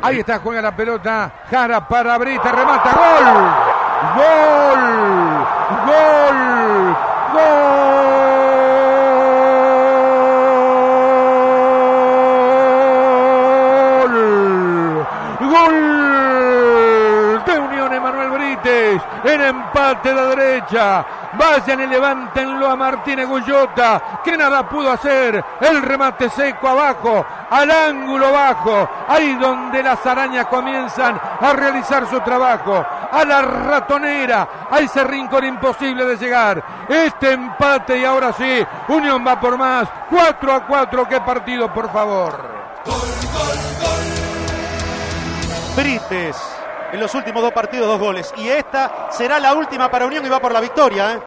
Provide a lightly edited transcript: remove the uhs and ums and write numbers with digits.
Ahí está, juega la pelota. Jara para Brite, remata. ¡Gol! ¡Gol! ¡Gol! ¡Gol! ¡Gol! De Unión Emanuel Brites. En empate de derecha. Vayan y levántenlo a Martínez Gullota, que nada pudo hacer. El remate seco abajo, al ángulo bajo, ahí donde las arañas comienzan a realizar su trabajo. A la ratonera, a ese rincón imposible de llegar. Este empate y ahora sí, Unión va por más. 4-4, qué partido, por favor. Gol, gol, gol. Brites, en los últimos 2 partidos 2 goles. Y esta será la última para Unión y va por la victoria, ¿eh?